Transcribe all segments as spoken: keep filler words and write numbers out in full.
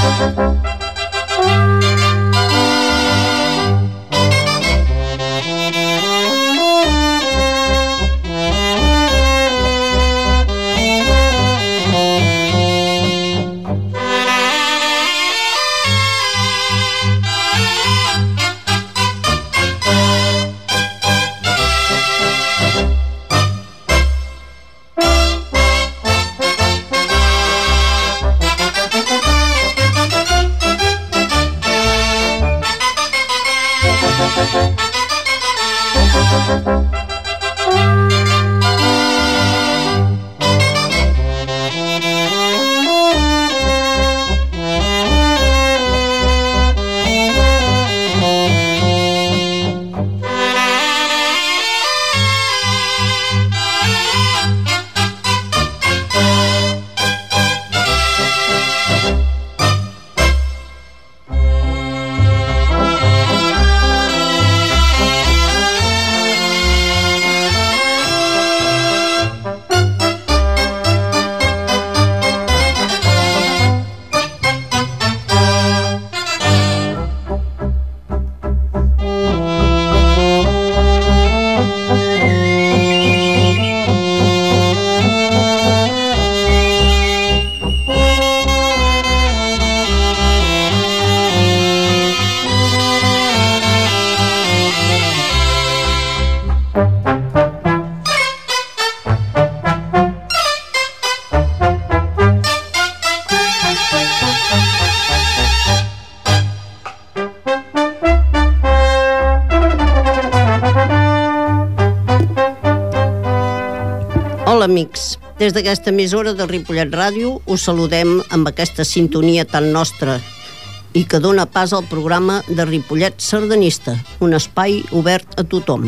Hola amics, des d'aquesta emissora de Ripollet Ràdio us saludem amb aquesta sintonia tan nostra i que dona pas al programa de Ripollet Sardanista, un espai obert a tothom.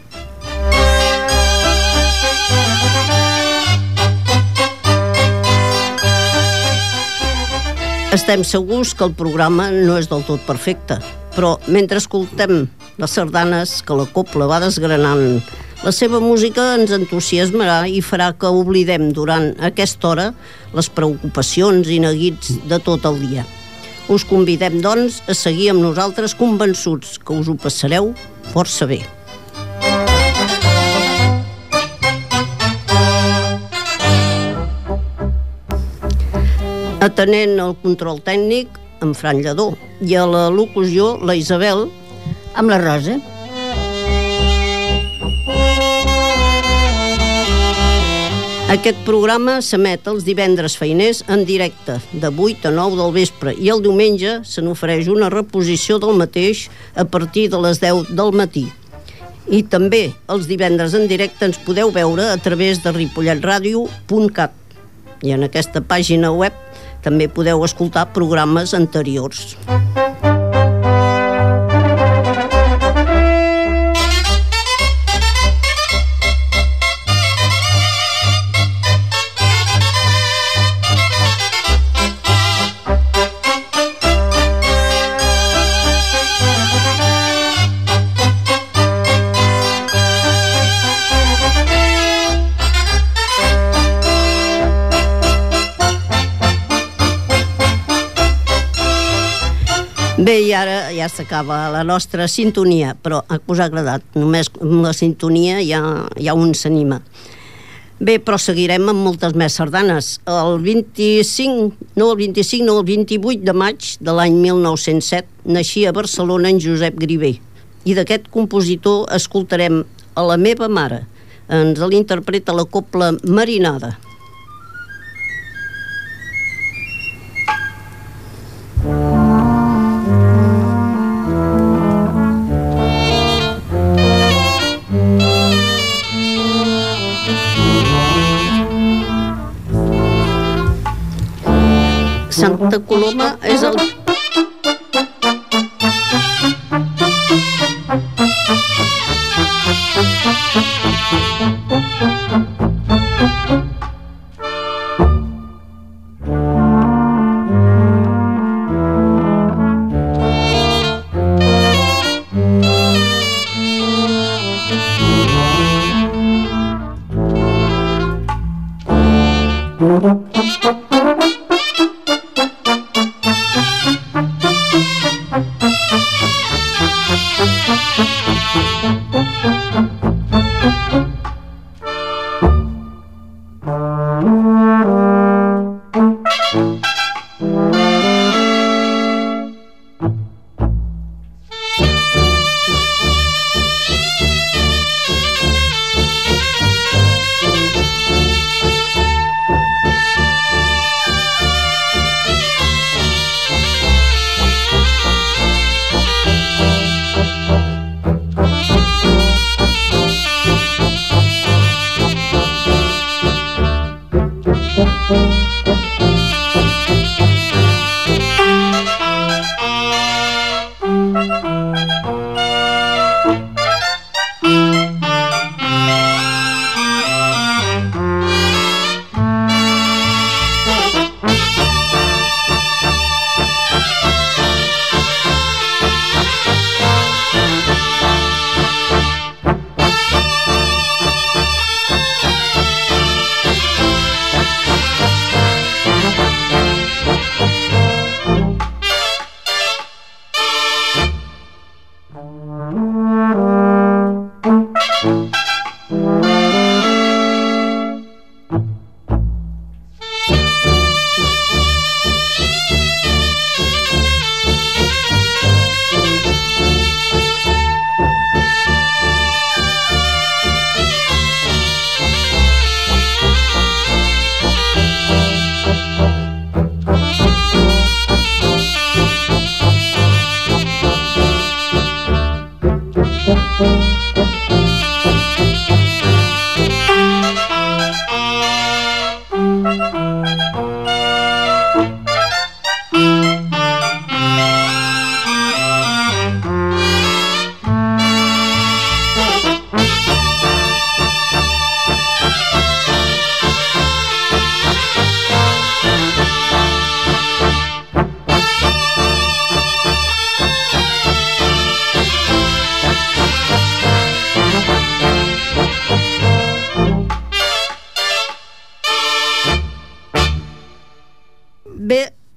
Estem segurs que el programa no és del tot perfecte, però mentre escoltem les sardanes que la cobla va desgranant, la seva música ens entusiasmarà i farà que oblidem durant aquesta hora les preocupacions i neguits de tot el dia. Us convidem, doncs, a seguir amb nosaltres convençuts que us ho passareu força bé. Atenent el control tècnic, en Fran Lledó, i a la locució, la Isabel, amb la Rosa. Aquest programa s'emet els divendres feiners en directe, de vuit a nou del vespre, i el diumenge se n'ofereix una reposició del mateix a partir de les deu del matí. I també els divendres en directe ens podeu veure a través de ripollet ràdio punt cat. I en aquesta pàgina web també podeu escoltar programes anteriors. Bé, i ara ja s'acaba la nostra sintonia, però us ha agradat, només amb la sintonia ja, ja un s'anima. Bé, però seguirem amb moltes més sardanes. El vint-i-cinc, no el vint-i-cinc, no el vint-i-vuit de maig de l'any mil nou-cents set naixia a Barcelona en Josep Griver, i d'aquest compositor escoltarem A la meva mare. Ens l'interpreta la cobla Marinada. Santa Coloma és el...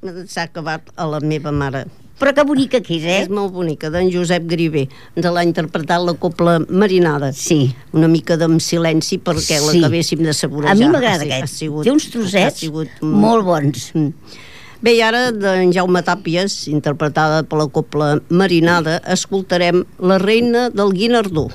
s'ha acabat a la meva mare. Però que bonica que és, eh? És molt bonica, d'en Josep Griver. Ens l'ha interpretat la Copla Marinada. Sí. Una mica d'en silenci perquè Sí. l'acabéssim de saborejar. A mi m'agrada Ha si- ha aquest. sigut- Té uns ha trossets sigut molt bons. Mm. Bé, i ara d'en Jaume Tàpies, interpretada per la Copla Marinada, escoltarem La reina del Guinardó.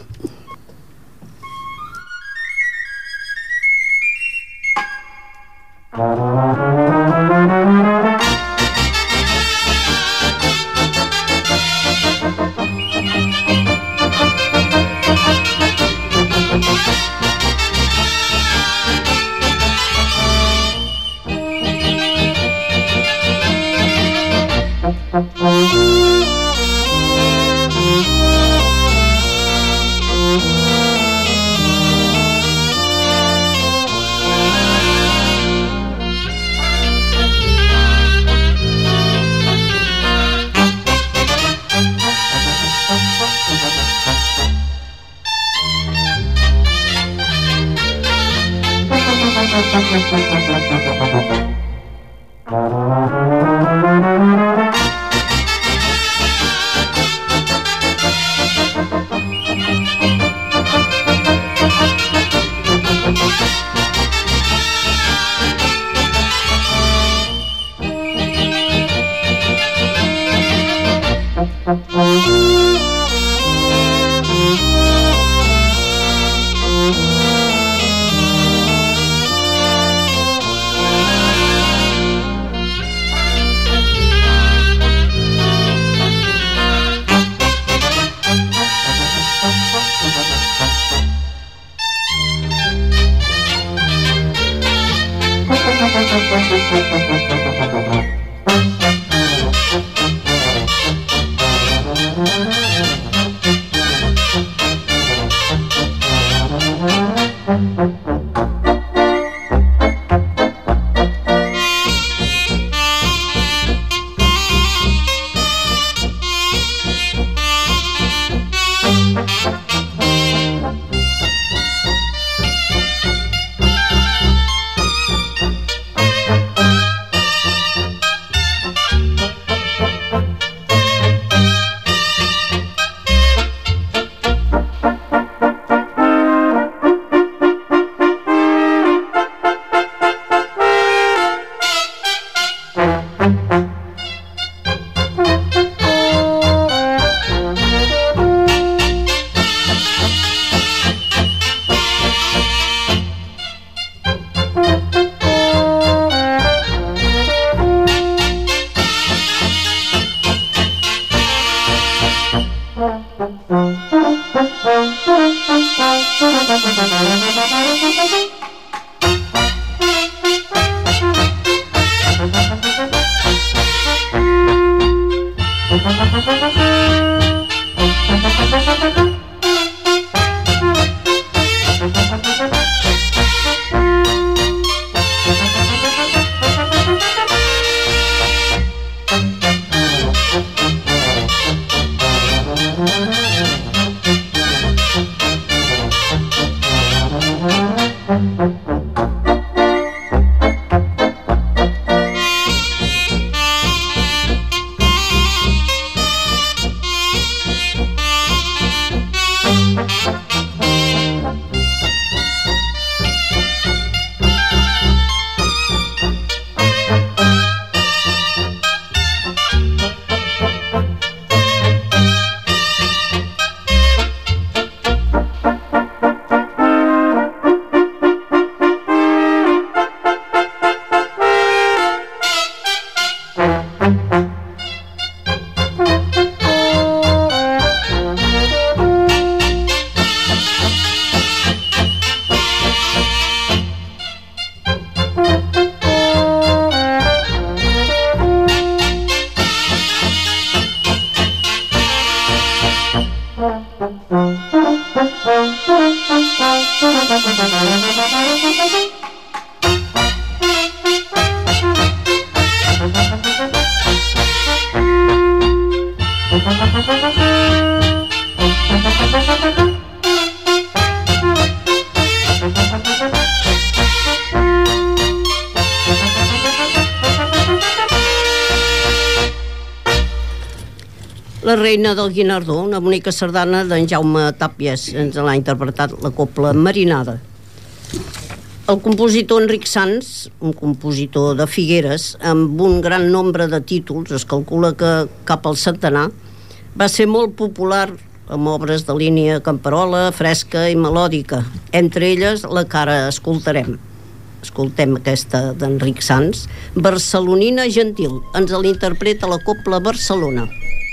La reina del Guinardó, una bonica sardana d'en Jaume Tàpies, ens l'ha interpretat la Copla Marinada. El compositor Enric Sans, un compositor de Figueres, amb un gran nombre de títols, es calcula que cap al centenar, va ser molt popular amb obres de línia camperola, fresca i melòdica, entre elles la que ara escoltarem. Escoltem aquesta d'Enric Sans, Barcelonina Gentil, ens l'interpreta la Copla Barcelona.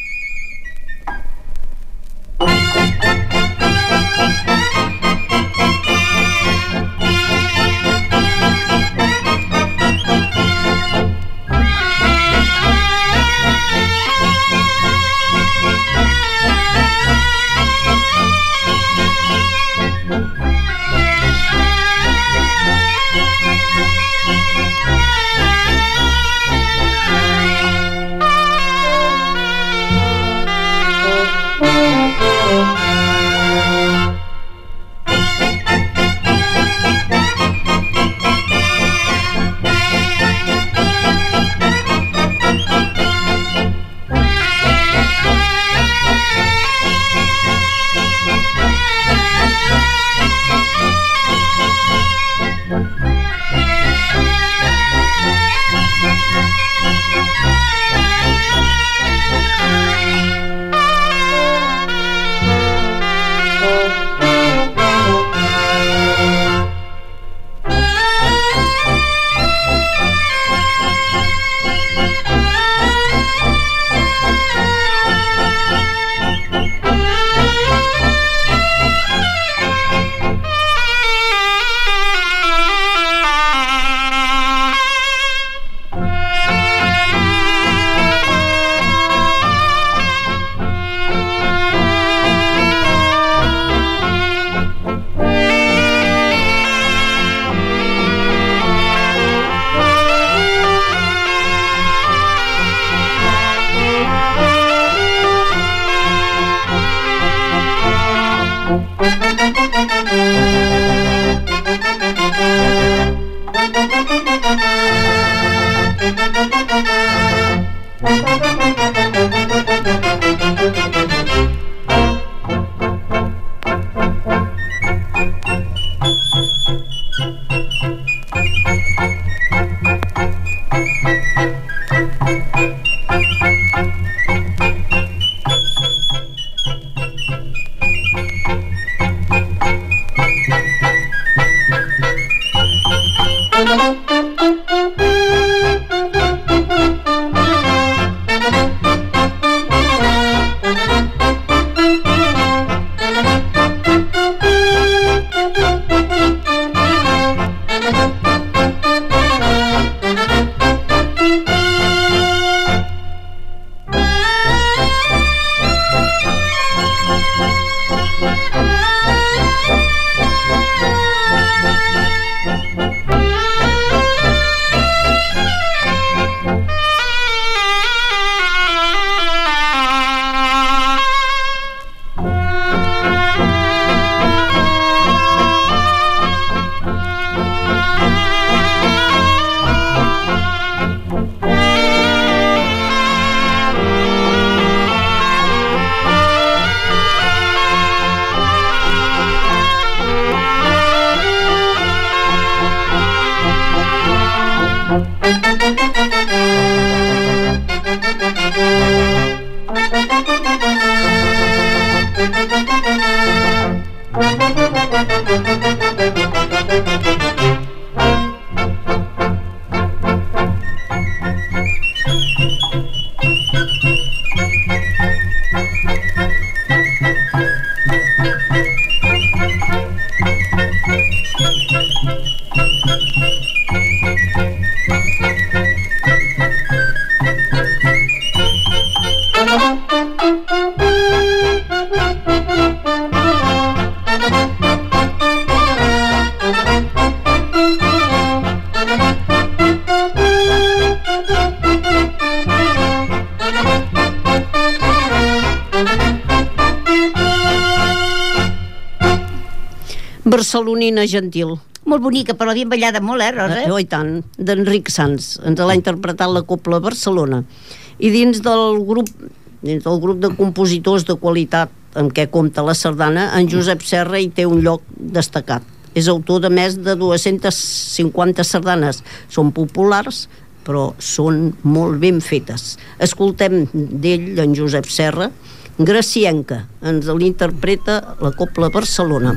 Barcelonina Gentil. Molt bonica, però l'havien ballada molt, eh, Rosa? Oh, i tant, d'Enric Sans. Ens l'ha interpretat la Copla Barcelona. I dins del grup dins del grup de compositors de qualitat amb què compta la sardana, en Josep Serra hi té un lloc destacat. És autor de més de dues-centes cinquanta sardanes. Són populars, però són molt ben fetes. Escoltem d'ell, en Josep Serra, Gracienca. Ens l'interpreta la Cobla Barcelona.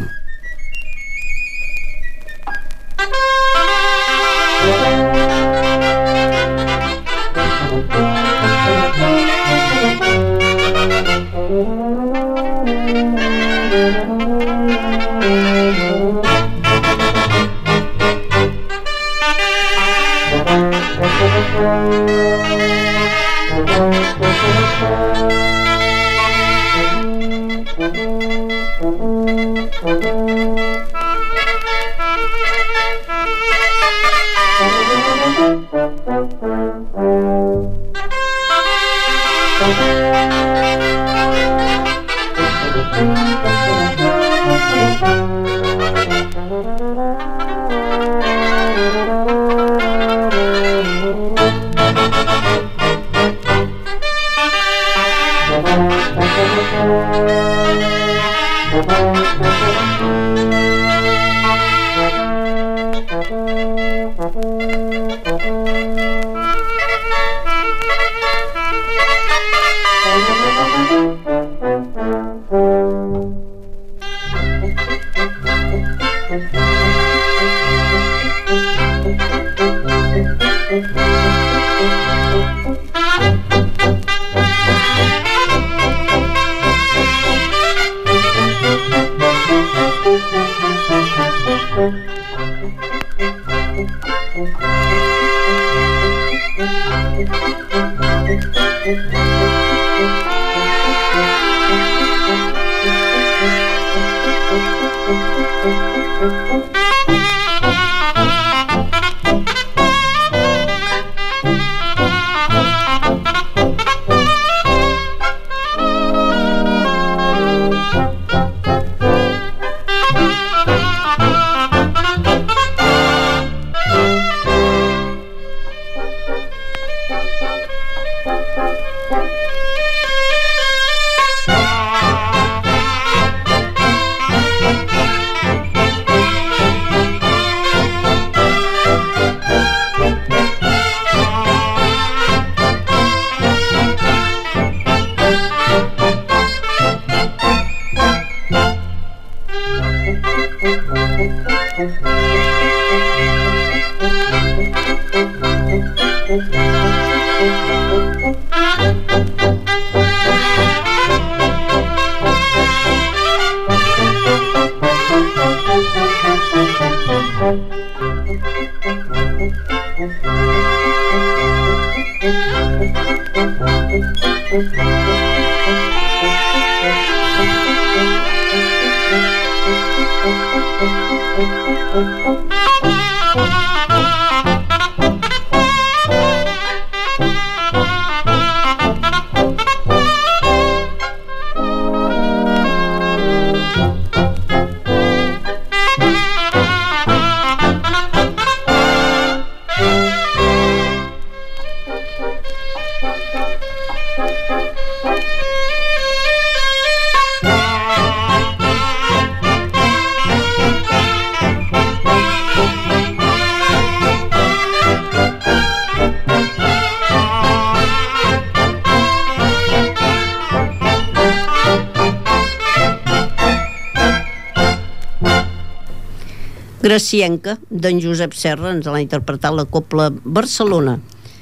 Gracienca, d'en Josep Serra, ens l'ha interpretat la Cobla Barcelona.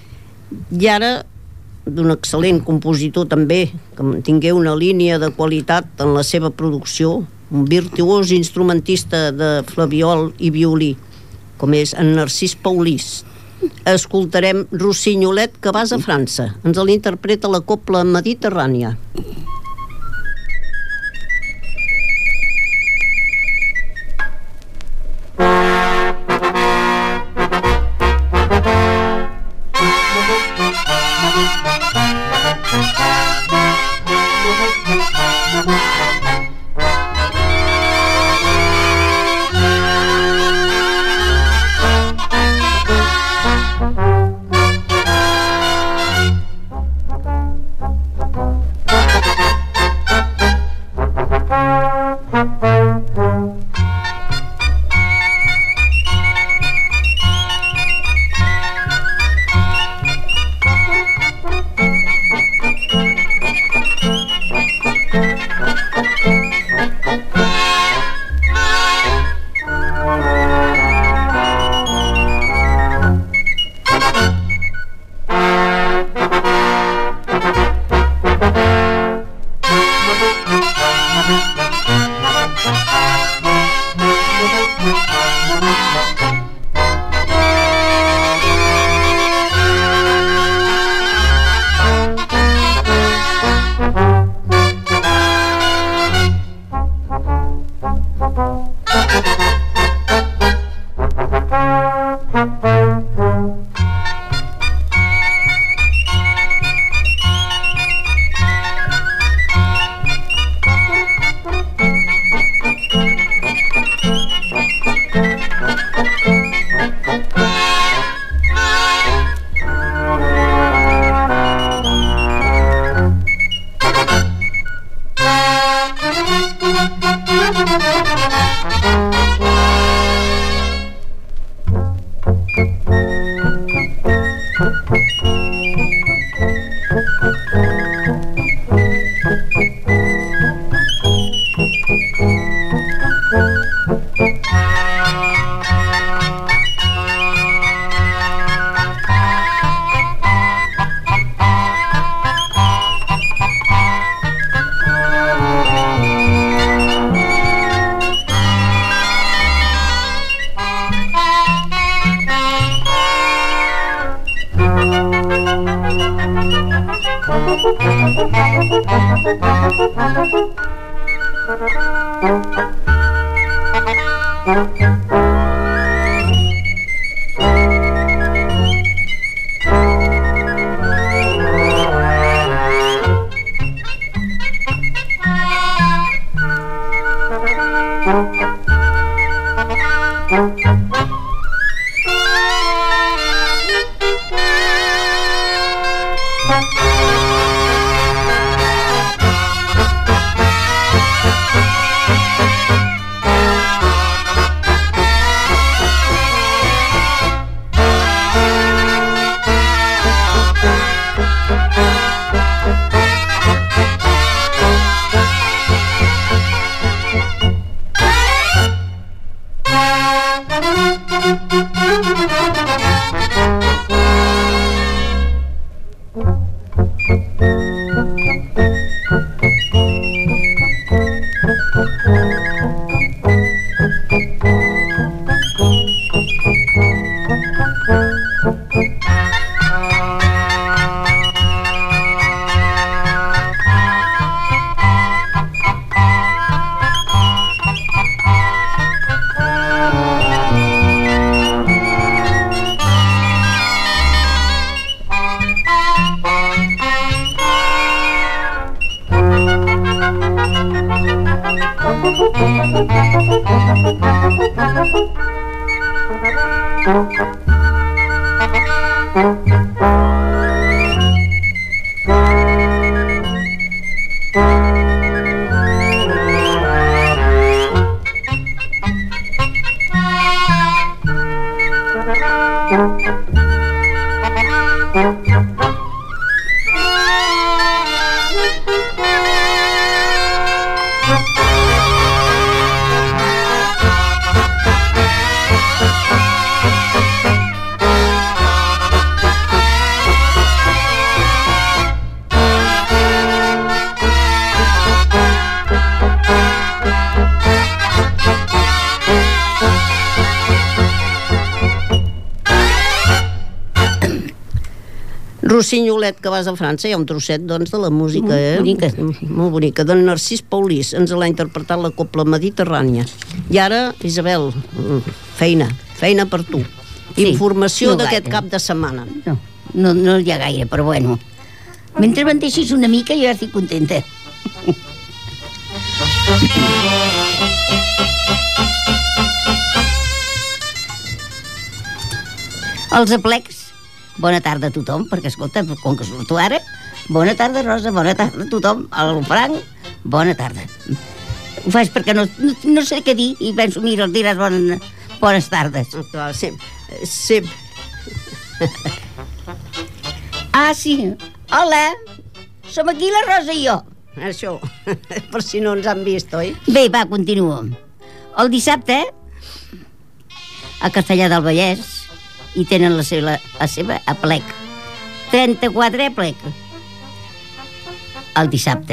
I ara, d'un excel·lent compositor també, que tingué una línia de qualitat en la seva producció, un virtuós instrumentista de flabiol i violí, com és en Narcís Paulís. Escoltarem Rossinyolet que vas a França. Ens l'interpreta la Cobla Mediterrània. Rossinyolet, que vas a França, hi ha un trosset, doncs, de la música, eh? Bonica. Molt bonica. D'en Narcís Paulís, ens l'ha interpretat la Copla Mediterrània. I ara, Isabel, feina, feina per tu. Sí, Informació no d'aquest gaire. cap de setmana. No, no, no hi ha gaire, però bueno. Mentre me'n deixis una mica, jo ja estic contenta. Els aplecs. Bona tarda a tothom, perquè, escolta, com que surto ara, bona tarda, Rosa, bona tarda a tothom. Al Franc, bona tarda. Ho faig perquè no, no, no sé què dir i penso, mira, els diràs bon, bones tardes. Ah, clar, sí, sí. Ah, sí. Hola. Som aquí la Rosa i jo. Això, per si no ens han vist, oi? Bé, va, continuo. El dissabte, a Castellar del Vallès, i tenen la seva, la seva aplec. trenta-quatre aplec. El dissabte.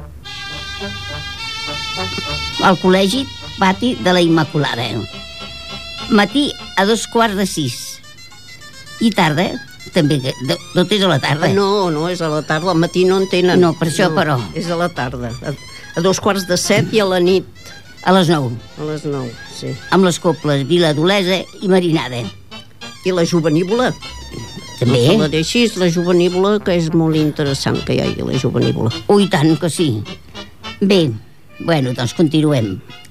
Al col·legi pati de la Immaculada. Matí a dos quarts de sis. I tarda, també, tot és a la tarda. No, no, és a la tarda, al matí no en tenen. No, per això, però. És a la tarda, a, a dos quarts de set i a la nit. A les nou. A les nou, sí. Amb les coples Viladolesa i Marinada. I la juvenívola. També. No te la deixis, la juvenívola, que és molt interessant que hi hagi la juvenívola. Ui, tant que sí. Bé, bueno, doncs continuem.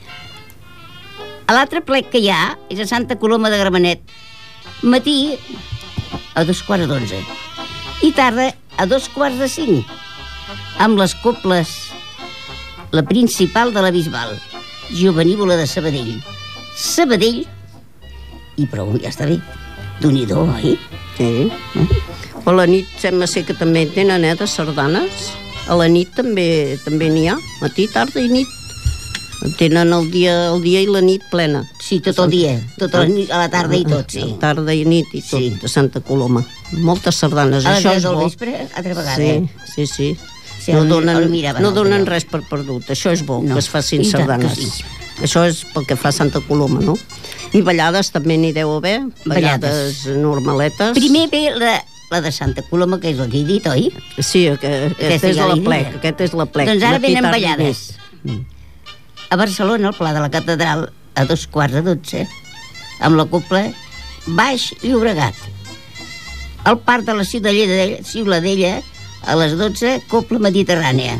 A l'altre plec que hi ha és a Santa Coloma de Gramenet. Matí a dos quarts d'onze. I tarda a dos quarts de cinc. Amb les coples, la principal de la Bisbal, Juvenívola de Sabadell. Sabadell, i prou, ja està bé. D'un-i-do, oi? Sí. A la nit sembla ser que també tenen, eh, de sardanes. A la nit també també n'hi ha, matí, tarda i nit. Tenen el dia, el dia i la nit plena. Sí, tot el dia, tota la nit, a la tarda i tot, sí. Tarda i nit i tot, Sí. de Santa Coloma. Moltes sardanes, A les això deu és del bo. vespre, altra vegada. Sí, sí, sí. Sí, no el- donen, el miraven no el donen dia. res per perdut. Això és bo, No. que es facin I tant que sardanes. sí. Això és pel que fa a Santa Coloma, no? I ballades també n'hi deu haver, ballades Ballades. normaletes. Primer ve la, la de Santa Coloma, que és el que he dit, oi? Sí, aquest, aquest és la plec, aquest és la plec. Doncs ara venen ballades. A Barcelona, al Pla de la Catedral, a dos quarts de dotze, amb la cobla Baix Llobregat. Al Parc de la Ciutadella, Ciutadella a les dotze, cobla Mediterrània.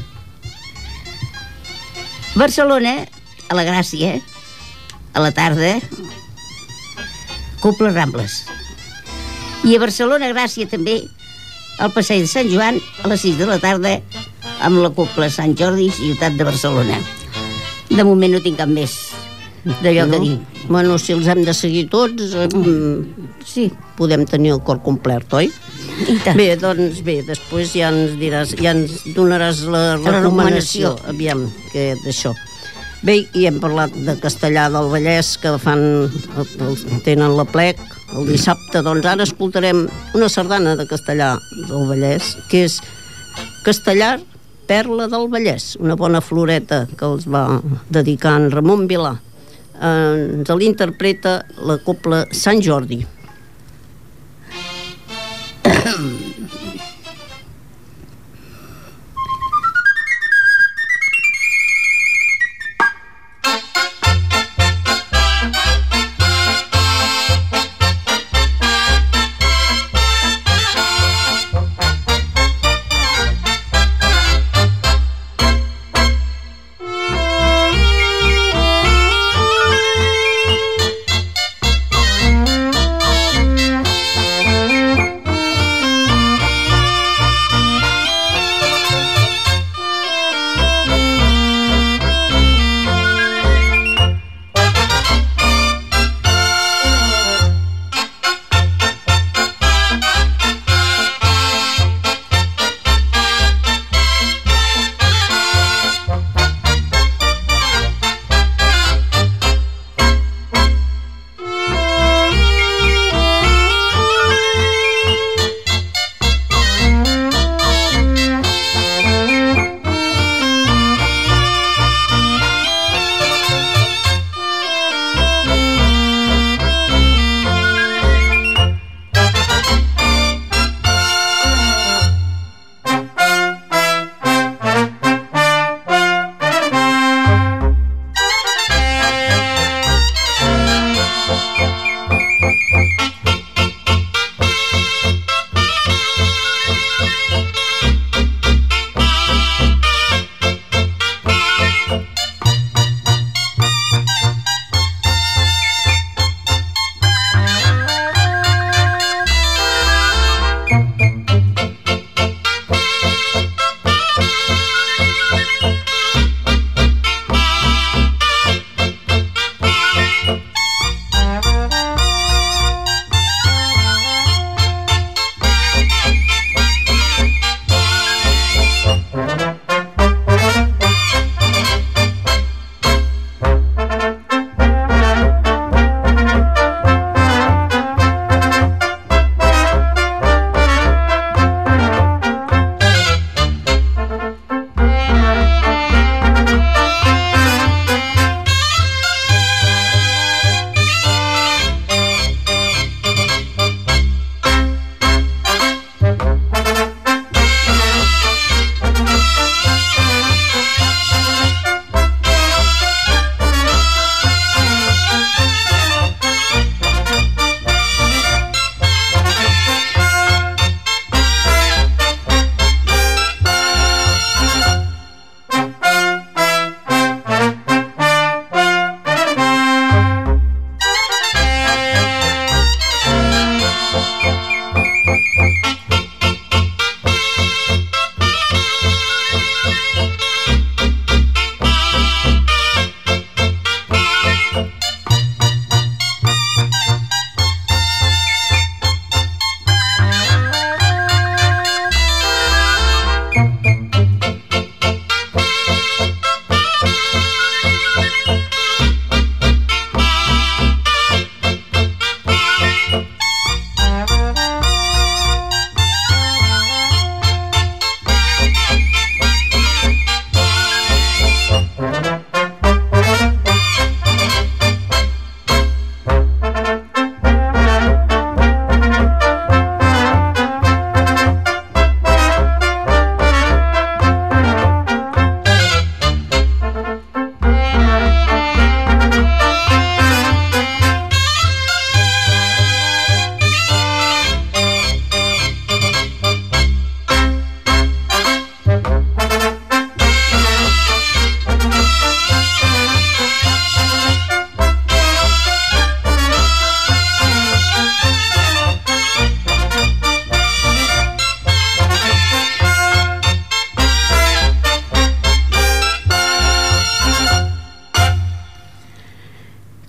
Barcelona, a la Gràcia, a la tarda, cobla Rambles. I a Barcelona, Gràcia, també, al Passeig de Sant Joan, a les sis de la tarda, amb la cobla Sant Jordi, ciutat de Barcelona. De moment no tinc cap més d'allò no? que dir. Bueno, si els hem de seguir tots, mm. sí, podem tenir el cor complet, oi? Bé, doncs bé, després ja ens diràs, ja ens donaràs la recomanació, aviam, que d'això. Bé, i hem parlat de Castellar del Vallès, que fan, tenen la plec el dissabte, doncs ara escoltarem una sardana de Castellar del Vallès, que és Castellar, Perla del Vallès, una bona floreta que els va dedicar en Ramon Vilà. Eh, ens l'interpreta la cobla Sant Jordi.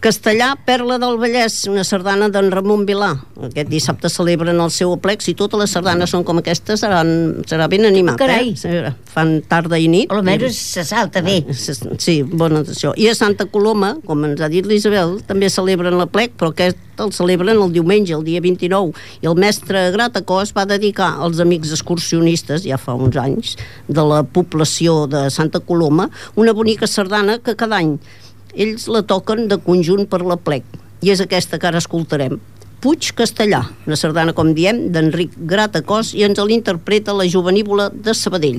Castellà, Perla del Vallès, una sardana d'en Ramon Vilà. Aquest dissabte celebren el seu aplec. Si totes les sardanes són com aquestes, seran, serà ben animat. Carai. Eh? Fan tarda i nit. Almenys se salta bé. Sí, bona atenció. I a Santa Coloma, com ens ha dit l'Isabel, també celebren l'aplec, però aquest el celebren el diumenge, el dia vint-i-nou. I el mestre Gratacós va dedicar als amics excursionistes, ja fa uns anys, de la població de Santa Coloma, una bonica sardana que cada any ells la toquen de conjunt per l'aplec, i és aquesta que ara escoltarem. Puig Castellà, una sardana, com diem, d'Enric Gratacós, i ens l'interpreta la Jovenívola de Sabadell.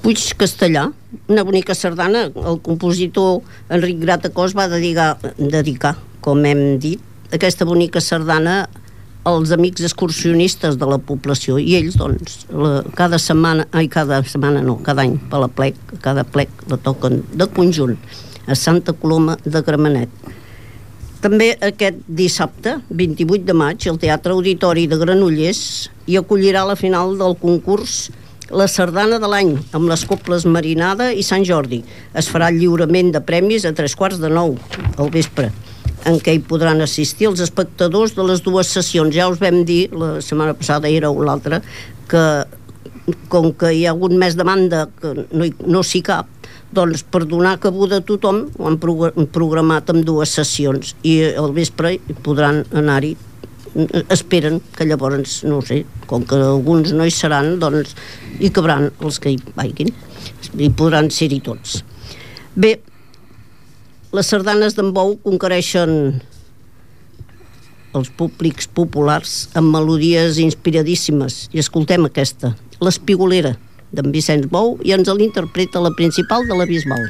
Puig Castellà, una bonica sardana. El compositor Enric Gratacós va dedicar, dedicar, com hem dit, aquesta bonica sardana als amics excursionistes de la població, i ells, doncs, la, cada setmana, ai, cada setmana no, cada any, per la plec, cada plec la toquen de conjunt a Santa Coloma de Gramenet. També aquest dissabte, vint-i-vuit de maig, el Teatre Auditori de Granollers hi acollirà la final del concurs La Sardana de l'Any, amb les Coples Marinada i Sant Jordi. Es farà el lliurament de premis a tres quarts de nou al vespre, en què hi podran assistir els espectadors de les dues sessions. Ja us vam dir, la setmana passada era o l'altra, que com que hi ha hagut més demanda que no, hi, no s'hi cap, doncs per donar cabuda a tothom ho han programat amb dues sessions, i al vespre podran anar-hi. Esperen que llavors, no sé, com que alguns no hi seran, doncs hi cabran els que hi vagin, i podran ser-hi tots. Bé, les sardanes d'en Bou conquereixen els públics populars amb melodies inspiradíssimes, i escoltem aquesta, l'Espigolera, d'en Vicenç Bou, i ens l'interpreta la principal de la Bisbal.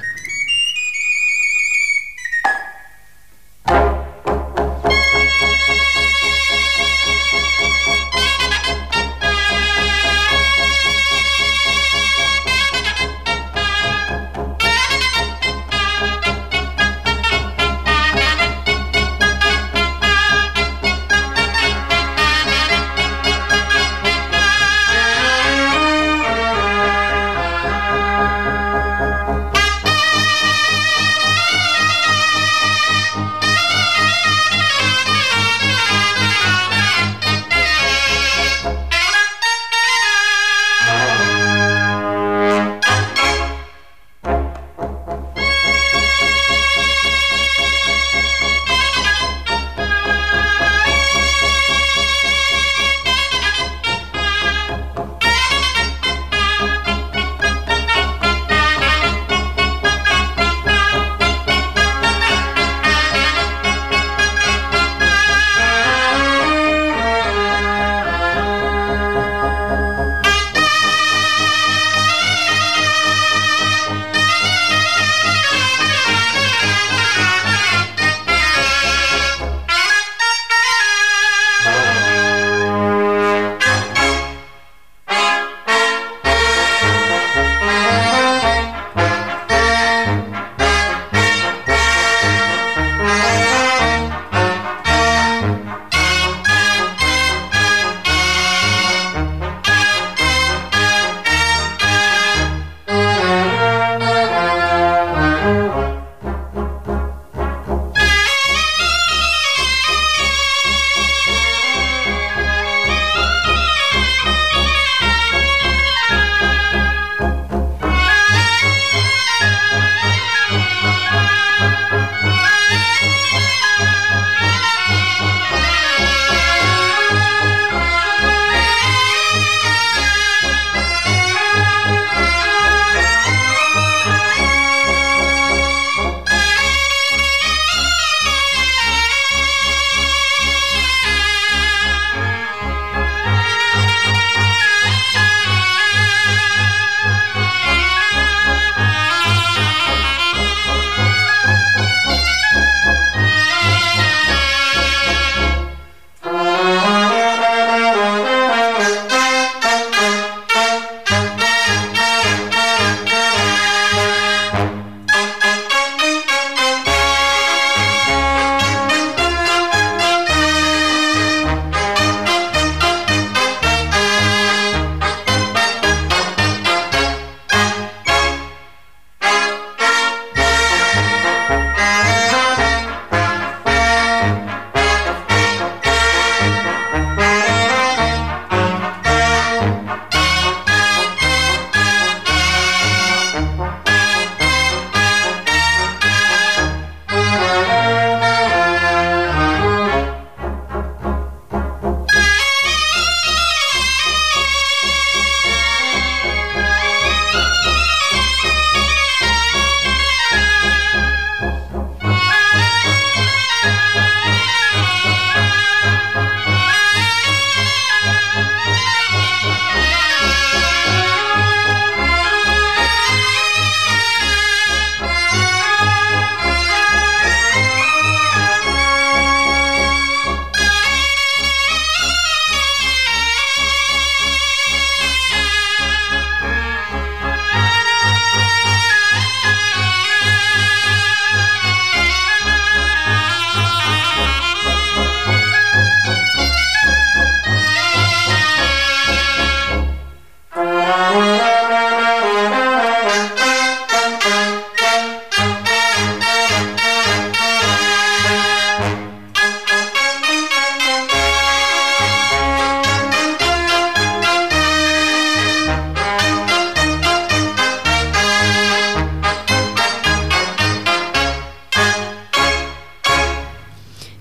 Thank you.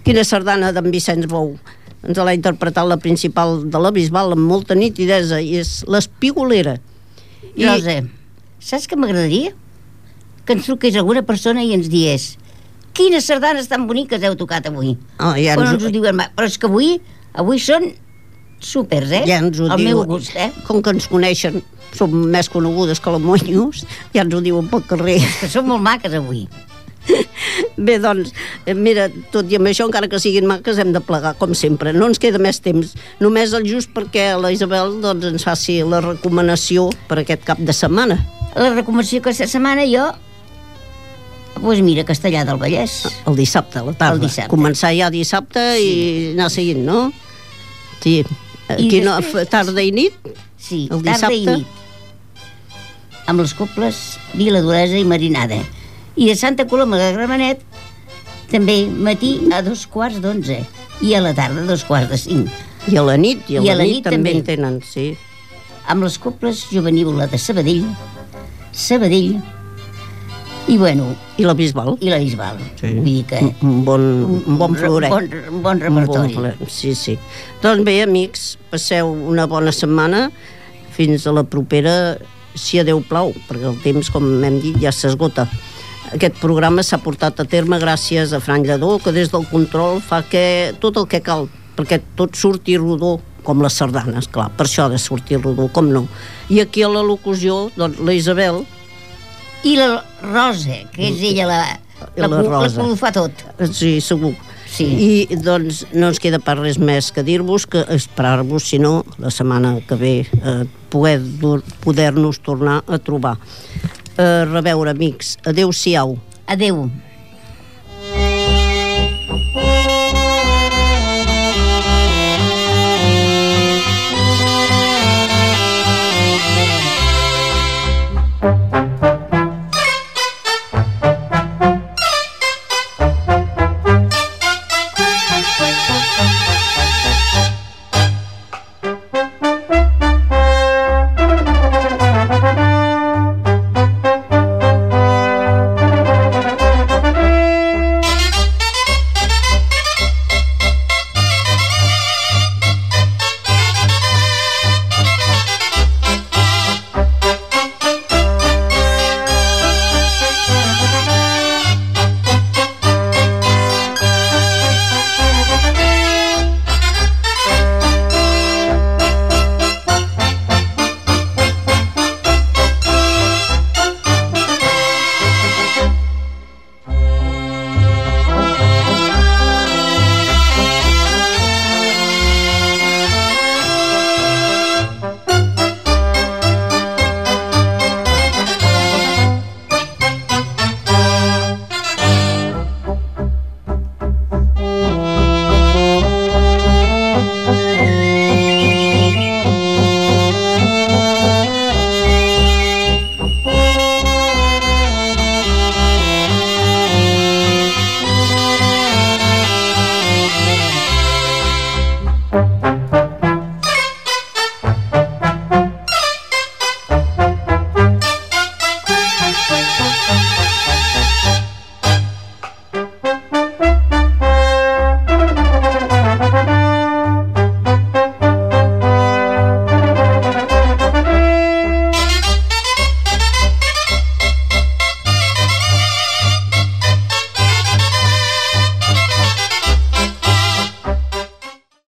Quina sardana d'en Vicenç Bou. Ens l'ha interpretat la principal de la Bisbal amb molta nitidesa, i és l'Espigolera. I... Rosa, saps què m'agradaria? Que ens truqués alguna persona i ens digués quines sardanes tan boniques heu tocat avui. Oh, ja però ens... no ens ho diuen mai. Però és que avui, avui són súpers, eh? Ja ens ho El diuen. meu gust, eh? Com que ens coneixen, som més conegudes que la Monyos, ja ens ho diuen pel carrer. Que són molt maques avui. Bé, doncs, mira, tot i amb això, encara que siguin maques, hem de plegar, com sempre. No ens queda més temps. Només el just perquè la Isabel doncs, ens faci la recomanació per aquest cap de setmana. La recomanació aquesta setmana jo... Doncs pues mira, Castellar del Vallès. El dissabte, a la tarda. El dissabte. Començar ja dissabte sí. I anar seguint, no? Sí. Aquí no, després... tarda i nit? Sí, el tarda dissabte. i nit. Amb les cobles Vila d'Olesa i Marinada. I de Santa Coloma de Gramenet també matí a dos quarts d'onze i a la tarda a dos quarts de cinc. I a la nit, i a, I la, a la nit, nit també també en tenen, sí. Amb les cobles Jovenívola de Sabadell, Sabadell, i bueno... I la Bisbal. I la Bisbal. Sí. Vull dir que... Un bon, un bon floret. Un bon, un bon repertori. Un bon, sí, sí. Doncs bé, amics, passeu una bona setmana. Fins a la propera, si a Déu plau, perquè el temps, com hem dit, ja s'esgota. Aquest programa s'ha portat a terme gràcies a Fran Lledó, que des del control fa que tot el que cal, perquè tot surti rodó, com les sardanes, clar, per això ha de sortir rodó, com no. I aquí a la locució, doncs, la Isabel... I la Rosa, que és ella la, la, la, la que ho fa tot. Sí, segur. Sí. I doncs no ens queda per res més que dir-vos, que esperar-vos, si no, la setmana que ve eh, poder, poder-nos tornar a trobar. A reveure, amics. Adéu-siau. Adéu.